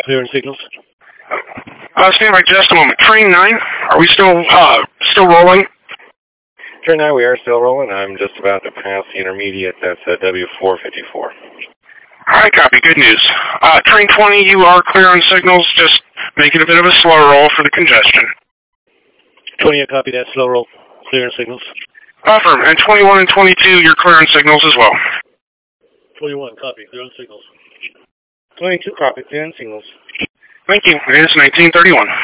Clear and signals. Stand by just a moment. Train 9, are we still rolling? Train 9, we are still rolling. I'm just about to pass the intermediate. That's W454. Alright, copy. Good news. Train 20, you are clear on signals, just making a bit of a slow roll for the congestion. 20, I copy that. Slow roll. Clear and signals. Affirm. And 21 and 22, you're clear on signals as well. 21, copy. Clear on signals. 22, copy. Clear on signals. Thank you. It is 1931.